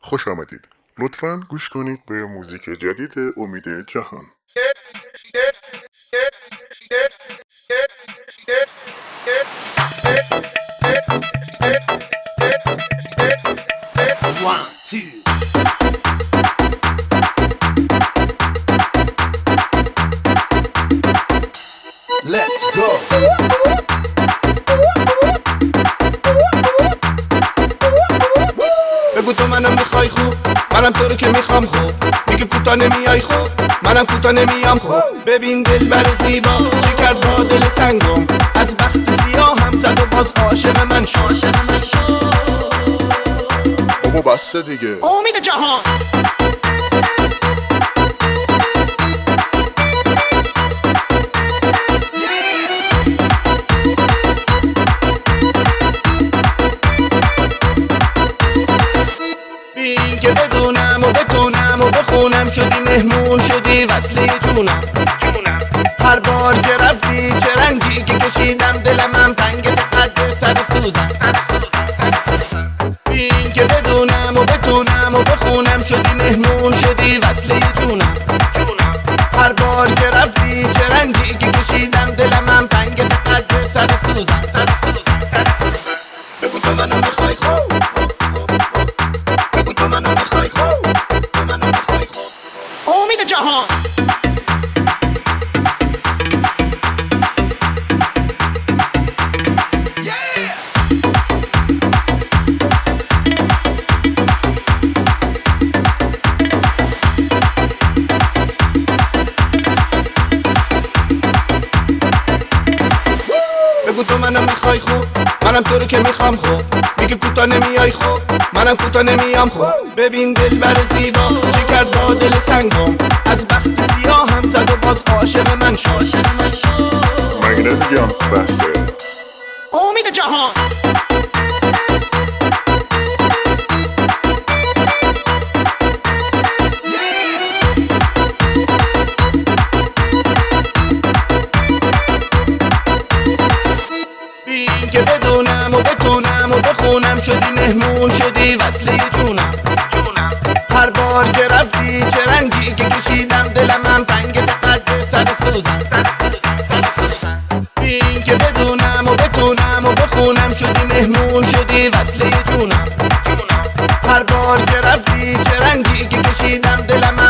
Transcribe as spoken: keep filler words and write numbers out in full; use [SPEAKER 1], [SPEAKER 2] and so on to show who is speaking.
[SPEAKER 1] خوش آمدید. لطفاً گوش کنید به موزیک جدید امید جهان.
[SPEAKER 2] One, two. Let's go. بگو تو منو میخوای خوب، منم تو رو که میخوام خوب. میگه کوتا نمیای خوب، منم کوتا نمیام خوب. ببین دلبر زیبا چه کرد با دل سنگم، از بخت سیاه هم زد و باز عاشق من شد.
[SPEAKER 1] بابا بسته دیگه.
[SPEAKER 2] امید جهان. بین که بدونم و بتونم و بخونم، شدی مهمون شدی وصله جونم. هر بار که رفتی چه رنجی که کشیدم، دلم هم تنگ قد سر سوزم. بین که بدونم و بتونم و بخونم، شدی مهمون شدی وصله جونم. هر بار که رفتی چه رنجی که کشیدم، دلم هم تنگ قد سر سوزم. بگو تو منو میخوای خوب، بگو تو منو میخوای خوب، تو منو میخوای خوب. امید جهان. بگو تو منو میخوای خوب، منم تو رو که میخوام خوب. میگه کوتا نمیای خوب، منم کوتا نمیام خوب. ببین دلبر زیبا چه کرد با دل سنگم، از بخت سیاه هم زد و باز عاشق من شد.
[SPEAKER 1] مگه نمیگم بسته.
[SPEAKER 2] امید جهان. بین که بدونم و بتونم و بخونم، شدی مهمون شدی وصله جونم. هر بار که رفتی چه رنجی که کشیدم، دلم هم تنگ قد سر سوزم. بین که بدونم و بتونم و بخونم، شدی مهمون شدی وصله جونم. هر بار که رفتی چه رنجی که کشیدم، دلم